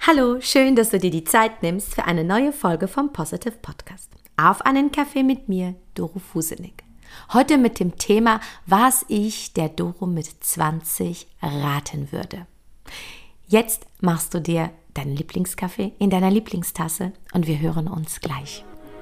Hallo, schön, dass du dir die Zeit nimmst für eine neue Folge vom Positive Podcast. Auf einen Kaffee mit mir, Doro Fusenig. Heute mit dem Thema, was ich der Doro mit 20 raten würde. Jetzt machst du dir deinen Lieblingskaffee in deiner Lieblingstasse und wir hören uns gleich.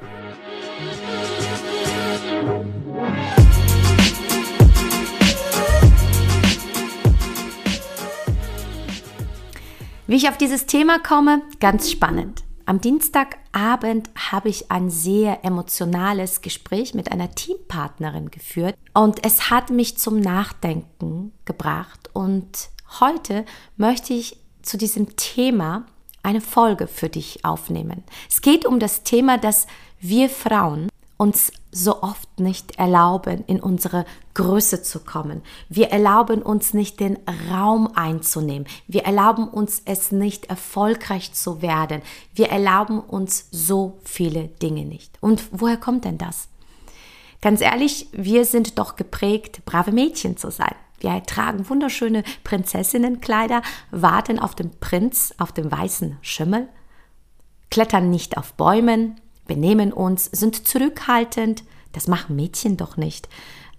Wie ich auf dieses Thema komme, ganz spannend. Am Dienstagabend habe ich ein sehr emotionales Gespräch mit einer Teampartnerin geführt und es hat mich zum Nachdenken gebracht. Und heute möchte ich zu diesem Thema eine Folge für dich aufnehmen. Es geht um das Thema, dass wir Frauen uns so oft nicht erlauben, in unsere Größe zu kommen. Wir erlauben uns nicht, den Raum einzunehmen. Wir erlauben uns es nicht, erfolgreich zu werden. Wir erlauben uns so viele Dinge nicht. Und woher kommt denn das? Ganz ehrlich, wir sind doch geprägt, brave Mädchen zu sein. Wir tragen wunderschöne Prinzessinnenkleider, warten auf den Prinz, auf den weißen Schimmel, klettern nicht auf Bäumen, benehmen uns, sind zurückhaltend. Das machen Mädchen doch nicht.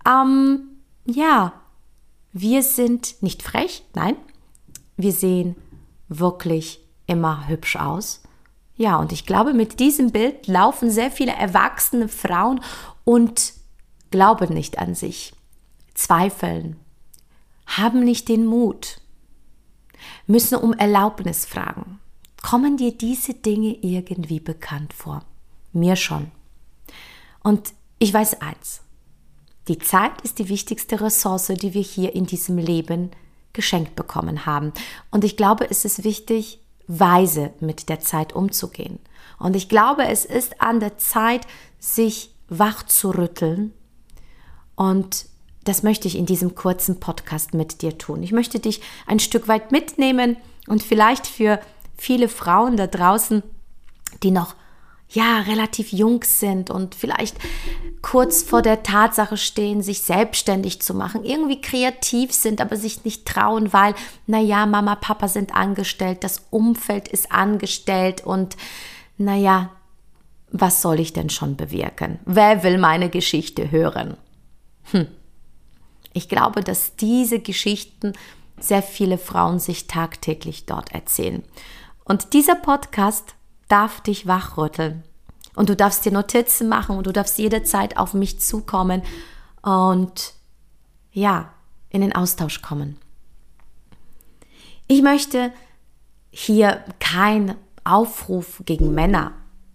Wir sind nicht frech, nein. Wir sehen wirklich immer hübsch aus. Ja, und ich glaube, mit diesem Bild laufen sehr viele erwachsene Frauen und glauben nicht an sich, zweifeln, haben nicht den Mut, müssen um Erlaubnis fragen. Kommen dir diese Dinge irgendwie bekannt vor? Mir schon. Und ich weiß eins, die Zeit ist die wichtigste Ressource, die wir hier in diesem Leben geschenkt bekommen haben. Und ich glaube, es ist wichtig, weise mit der Zeit umzugehen. Und ich glaube, es ist an der Zeit, sich wach zu rütteln. Und das möchte ich in diesem kurzen Podcast mit dir tun. Ich möchte dich ein Stück weit mitnehmen und vielleicht für viele Frauen da draußen, die noch relativ jung sind und vielleicht kurz vor der Tatsache stehen, sich selbstständig zu machen, irgendwie kreativ sind, aber sich nicht trauen, weil, Mama, Papa sind angestellt, das Umfeld ist angestellt und was soll ich denn schon bewirken? Wer will meine Geschichte hören? Ich glaube, dass diese Geschichten sehr viele Frauen sich tagtäglich dort erzählen. Und dieser Podcast darf dich wachrütteln. Und du darfst dir Notizen machen und du darfst jederzeit auf mich zukommen und in den Austausch kommen. Ich möchte hier keinen Aufruf gegen Männer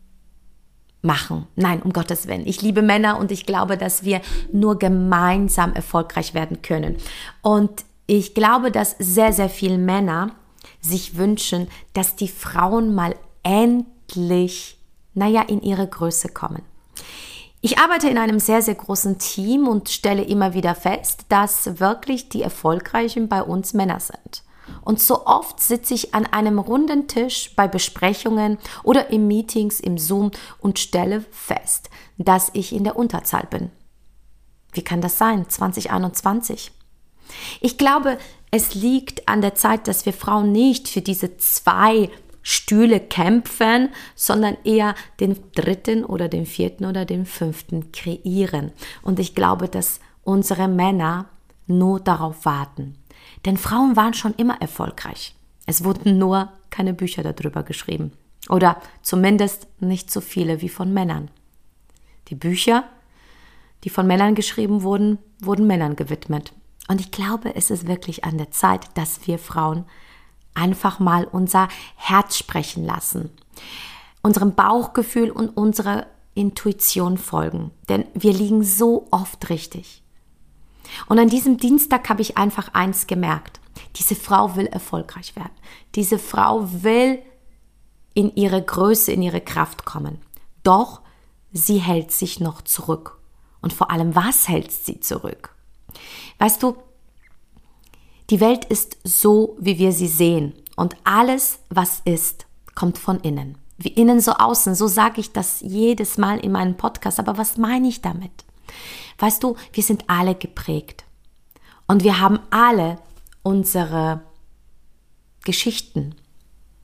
machen. Nein, um Gottes Willen. Ich liebe Männer und ich glaube, dass wir nur gemeinsam erfolgreich werden können. Und ich glaube, dass sehr, sehr viele Männer sich wünschen, dass die Frauen mal endlich, in ihre Größe kommen. Ich arbeite in einem sehr, sehr großen Team und stelle immer wieder fest, dass wirklich die Erfolgreichen bei uns Männer sind. Und so oft sitze ich an einem runden Tisch bei Besprechungen oder in Meetings im Zoom und stelle fest, dass ich in der Unterzahl bin. Wie kann das sein? 2021. Ich glaube, es liegt an der Zeit, dass wir Frauen nicht für diese 2 Stühle kämpfen, sondern eher den 3. oder den 4. oder den 5. kreieren. Und ich glaube, dass unsere Männer nur darauf warten. Denn Frauen waren schon immer erfolgreich. Es wurden nur keine Bücher darüber geschrieben. Oder zumindest nicht so viele wie von Männern. Die Bücher, die von Männern geschrieben wurden, wurden Männern gewidmet. Und ich glaube, es ist wirklich an der Zeit, dass wir Frauen einfach mal unser Herz sprechen lassen, unserem Bauchgefühl und unserer Intuition folgen, denn wir liegen so oft richtig. Und an diesem Dienstag habe ich einfach eins gemerkt, diese Frau will erfolgreich werden, diese Frau will in ihre Größe, in ihre Kraft kommen, doch sie hält sich noch zurück. Und vor allem, was hält sie zurück? Weißt du, die Welt ist so, wie wir sie sehen. Und alles, was ist, kommt von innen. Wie innen so außen. So sage ich das jedes Mal in meinem Podcast. Aber was meine ich damit? Weißt du, wir sind alle geprägt. Und wir haben alle unsere Geschichten.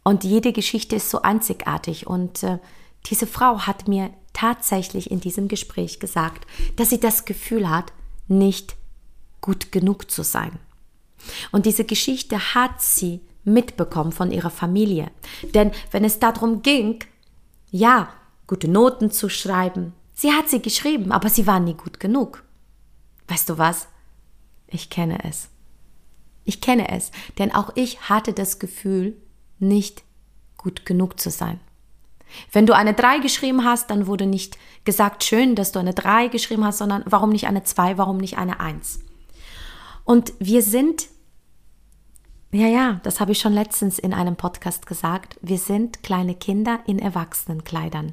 Und jede Geschichte ist so einzigartig. Und diese Frau hat mir tatsächlich in diesem Gespräch gesagt, dass sie das Gefühl hat, nicht gut genug zu sein. Und diese Geschichte hat sie mitbekommen von ihrer Familie. Denn wenn es darum ging, ja, gute Noten zu schreiben, sie hat sie geschrieben, aber sie war nie gut genug. Weißt du was? Ich kenne es. Ich kenne es, denn auch ich hatte das Gefühl, nicht gut genug zu sein. Wenn du eine 3 geschrieben hast, dann wurde nicht gesagt, schön, dass du eine 3 geschrieben hast, sondern warum nicht eine 2, warum nicht eine 1? Und wir sind, das habe ich schon letztens in einem Podcast gesagt, wir sind kleine Kinder in Erwachsenenkleidern.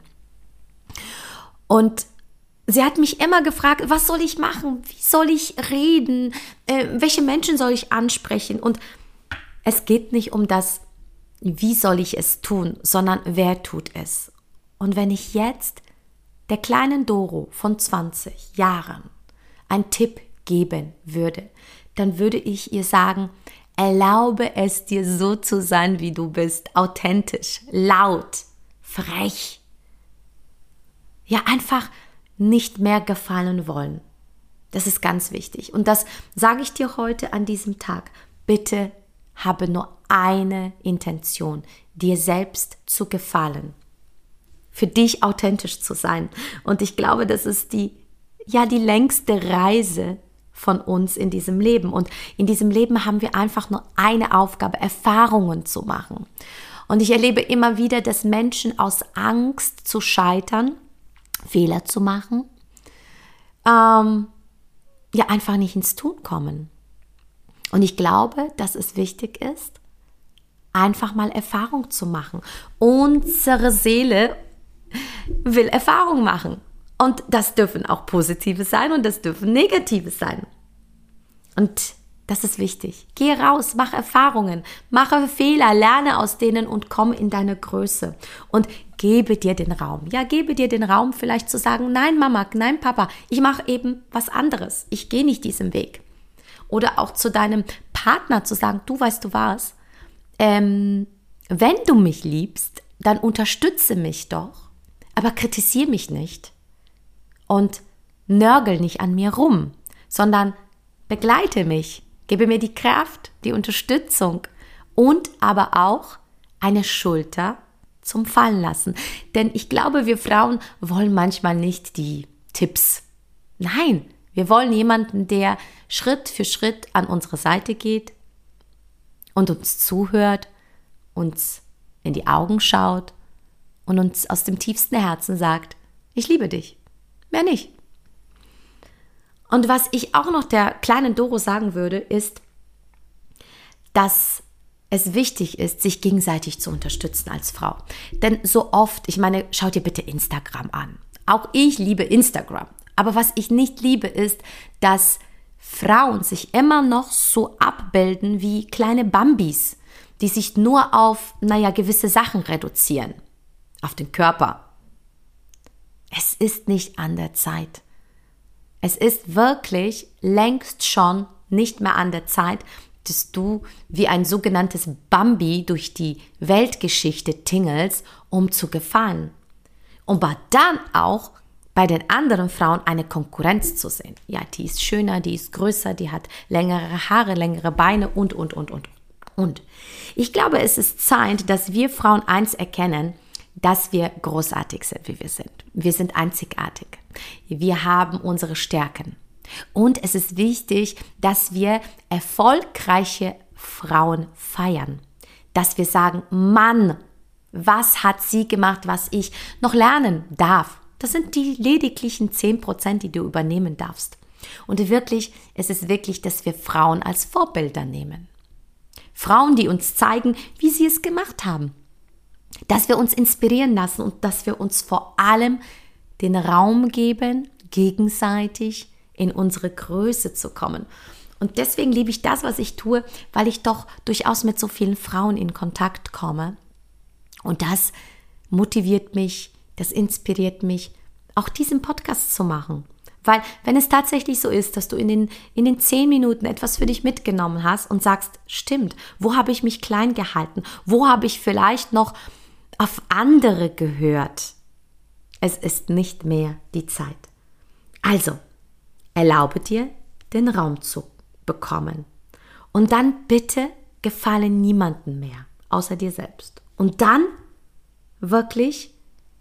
Und sie hat mich immer gefragt, was soll ich machen? Wie soll ich reden? Welche Menschen soll ich ansprechen? Und es geht nicht um das, wie soll ich es tun, sondern wer tut es? Und wenn ich jetzt der kleinen Doro von 20 Jahren einen Tipp geben würde, dann würde ich ihr sagen, erlaube es dir so zu sein, wie du bist, authentisch, laut, frech. Ja, einfach nicht mehr gefallen wollen. Das ist ganz wichtig. Und das sage ich dir heute an diesem Tag. Bitte habe nur eine Intention, dir selbst zu gefallen. Für dich authentisch zu sein. Und ich glaube, das ist die längste Reise von uns in diesem Leben. Und in diesem Leben haben wir einfach nur eine Aufgabe, Erfahrungen zu machen. Und ich erlebe immer wieder, dass Menschen aus Angst zu scheitern, Fehler zu machen, einfach nicht ins Tun kommen. Und ich glaube, dass es wichtig ist, einfach mal Erfahrung zu machen. Unsere Seele will Erfahrung machen. Und das dürfen auch positive sein und das dürfen negative sein. Und das ist wichtig. Geh raus, mach Erfahrungen, mache Fehler, lerne aus denen und komm in deine Größe. Und gebe dir den Raum. Ja, gebe dir den Raum, vielleicht zu sagen, nein Mama, nein Papa, ich mache eben was anderes. Ich gehe nicht diesen Weg. Oder auch zu deinem Partner zu sagen, du weißt du was, wenn du mich liebst, dann unterstütze mich doch, aber kritisiere mich nicht. Und nörgel nicht an mir rum, sondern begleite mich, gebe mir die Kraft, die Unterstützung und aber auch eine Schulter zum Fallen lassen. Denn ich glaube, wir Frauen wollen manchmal nicht die Tipps. Nein, wir wollen jemanden, der Schritt für Schritt an unsere Seite geht und uns zuhört, uns in die Augen schaut und uns aus dem tiefsten Herzen sagt, ich liebe dich. Mehr nicht. Und was ich auch noch der kleinen Doro sagen würde, ist, dass es wichtig ist, sich gegenseitig zu unterstützen als Frau. Denn so oft, ich meine, schau dir bitte Instagram an. Auch ich liebe Instagram. Aber was ich nicht liebe, ist, dass Frauen sich immer noch so abbilden wie kleine Bambis, die sich nur auf, gewisse Sachen reduzieren. Auf den Körper. Es ist nicht an der Zeit. Es ist wirklich längst schon nicht mehr an der Zeit, dass du wie ein sogenanntes Bambi durch die Weltgeschichte tingelst, um zu gefallen. Aber dann auch bei den anderen Frauen eine Konkurrenz zu sehen. Ja, die ist schöner, die ist größer, die hat längere Haare, längere Beine und. Ich glaube, es ist Zeit, dass wir Frauen eins erkennen, dass wir großartig sind, wie wir sind. Wir sind einzigartig. Wir haben unsere Stärken. Und es ist wichtig, dass wir erfolgreiche Frauen feiern. Dass wir sagen, Mann, was hat sie gemacht, was ich noch lernen darf? Das sind die lediglichen 10%, die du übernehmen darfst. Und es ist wirklich, dass wir Frauen als Vorbilder nehmen. Frauen, die uns zeigen, wie sie es gemacht haben. Dass wir uns inspirieren lassen und dass wir uns vor allem den Raum geben, gegenseitig in unsere Größe zu kommen. Und deswegen liebe ich das, was ich tue, weil ich doch durchaus mit so vielen Frauen in Kontakt komme. Und das motiviert mich, das inspiriert mich, auch diesen Podcast zu machen. Weil wenn es tatsächlich so ist, dass du in den 10 Minuten etwas für dich mitgenommen hast und sagst, stimmt, wo habe ich mich klein gehalten? Wo habe ich vielleicht noch auf andere gehört? Es ist nicht mehr die Zeit. Also, erlaube dir, den Raum zu bekommen. Und dann bitte gefalle niemandem mehr, außer dir selbst. Und dann wirklich,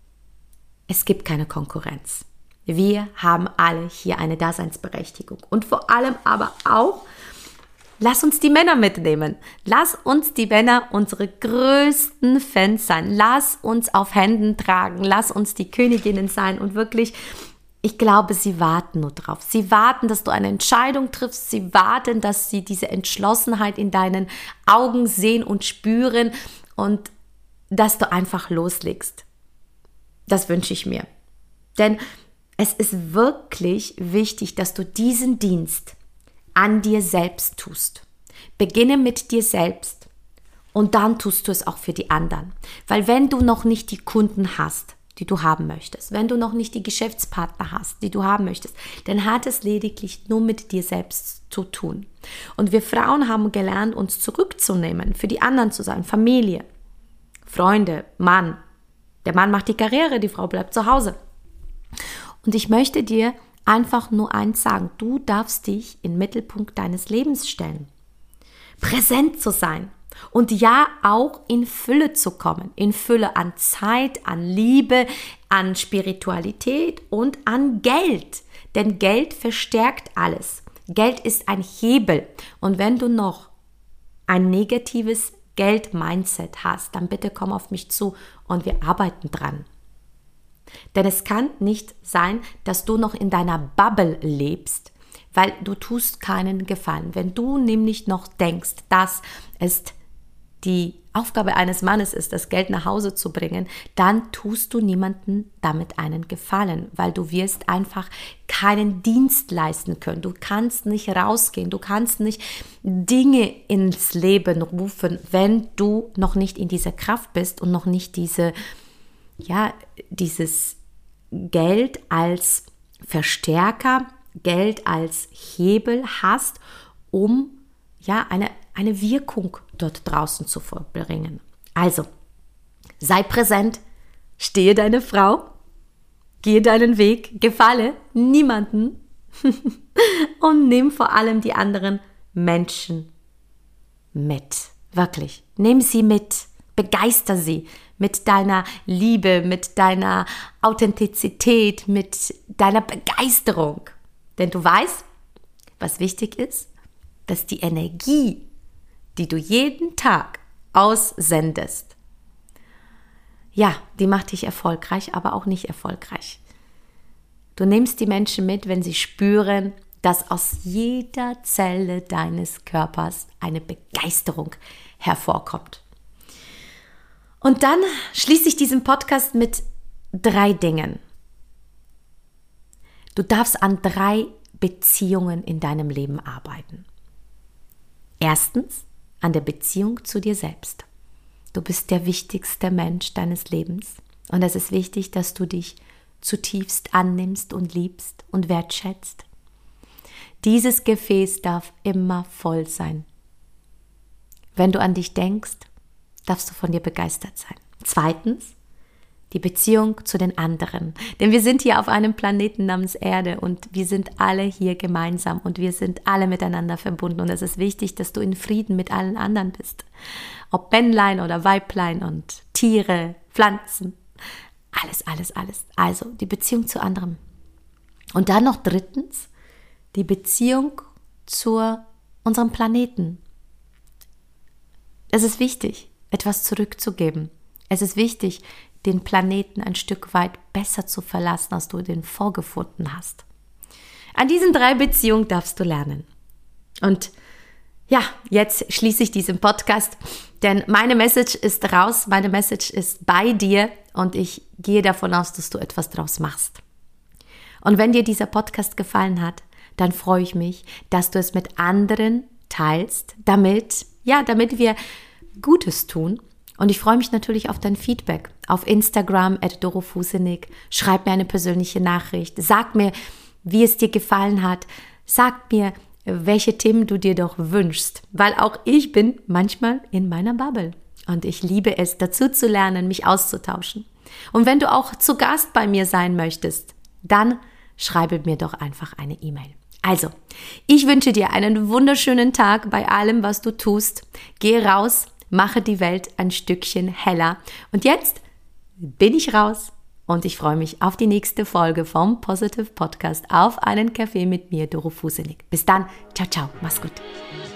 es gibt keine Konkurrenz. Wir haben alle hier eine Daseinsberechtigung. Und vor allem aber auch, lass uns die Männer mitnehmen. Lass uns die Männer unsere größten Fans sein. Lass uns auf Händen tragen. Lass uns die Königinnen sein. Und wirklich, ich glaube, sie warten nur drauf. Sie warten, dass du eine Entscheidung triffst. Sie warten, dass sie diese Entschlossenheit in deinen Augen sehen und spüren und dass du einfach loslegst. Das wünsche ich mir. Denn es ist wirklich wichtig, dass du diesen Dienst an dir selbst tust. Beginne mit dir selbst und dann tust du es auch für die anderen. Weil wenn du noch nicht die Kunden hast, die du haben möchtest, wenn du noch nicht die Geschäftspartner hast, die du haben möchtest, dann hat es lediglich nur mit dir selbst zu tun. Und wir Frauen haben gelernt, uns zurückzunehmen, für die anderen zu sein, Familie, Freunde, Mann. Der Mann macht die Karriere, die Frau bleibt zu Hause. Und ich möchte dir einfach nur eins sagen, du darfst dich in den Mittelpunkt deines Lebens stellen. Präsent zu sein und ja auch in Fülle zu kommen. In Fülle an Zeit, an Liebe, an Spiritualität und an Geld. Denn Geld verstärkt alles. Geld ist ein Hebel. Und wenn du noch ein negatives Geld-Mindset hast, dann bitte komm auf mich zu und wir arbeiten dran. Denn es kann nicht sein, dass du noch in deiner Bubble lebst, weil du tust keinen Gefallen. Wenn du nämlich noch denkst, dass es die Aufgabe eines Mannes ist, das Geld nach Hause zu bringen, dann tust du niemandem damit einen Gefallen, weil du wirst einfach keinen Dienst leisten können. Du kannst nicht rausgehen, du kannst nicht Dinge ins Leben rufen, wenn du noch nicht in dieser Kraft bist und noch nicht dieses Geld als Verstärker, Geld als Hebel hast, um eine Wirkung dort draußen zu vollbringen. Also, sei präsent, stehe deine Frau, gehe deinen Weg, gefalle niemanden und nimm vor allem die anderen Menschen mit. Wirklich, nimm sie mit, begeister sie mit deiner Liebe, mit deiner Authentizität, mit deiner Begeisterung. Denn du weißt, was wichtig ist, dass die Energie, die du jeden Tag aussendest, ja, die macht dich erfolgreich, aber auch nicht erfolgreich. Du nimmst die Menschen mit, wenn sie spüren, dass aus jeder Zelle deines Körpers eine Begeisterung hervorkommt. Und dann schließe ich diesen Podcast mit 3 Dingen. Du darfst an 3 Beziehungen in deinem Leben arbeiten. Erstens, an der Beziehung zu dir selbst. Du bist der wichtigste Mensch deines Lebens und es ist wichtig, dass du dich zutiefst annimmst und liebst und wertschätzt. Dieses Gefäß darf immer voll sein. Wenn du an dich denkst, darfst du von dir begeistert sein. Zweitens, die Beziehung zu den anderen. Denn wir sind hier auf einem Planeten namens Erde und wir sind alle hier gemeinsam und wir sind alle miteinander verbunden und es ist wichtig, dass du in Frieden mit allen anderen bist. Ob Männlein oder Weiblein und Tiere, Pflanzen, alles. Also die Beziehung zu anderen. Und dann noch drittens, die Beziehung zu unserem Planeten. Es ist wichtig, etwas zurückzugeben. Es ist wichtig, den Planeten ein Stück weit besser zu verlassen, als du den vorgefunden hast. An diesen 3 Beziehungen darfst du lernen. Und ja, jetzt schließe ich diesen Podcast, denn meine Message ist raus, meine Message ist bei dir und ich gehe davon aus, dass du etwas draus machst. Und wenn dir dieser Podcast gefallen hat, dann freue ich mich, dass du es mit anderen teilst, damit wir Gutes tun. Und ich freue mich natürlich auf dein Feedback auf Instagram @dorofusenig. Schreib mir eine persönliche Nachricht. Sag mir, wie es dir gefallen hat. Sag mir, welche Themen du dir doch wünschst, weil auch ich bin manchmal in meiner Bubble und ich liebe es, dazu zu lernen, mich auszutauschen. Und wenn du auch zu Gast bei mir sein möchtest, dann schreibe mir doch einfach eine E-Mail. Also, ich wünsche dir einen wunderschönen Tag bei allem, was du tust. Geh raus, mache die Welt ein Stückchen heller. Und jetzt bin ich raus und ich freue mich auf die nächste Folge vom Positive Podcast auf einen Kaffee mit mir, Doro Fusenig. Bis dann, ciao, ciao, mach's gut.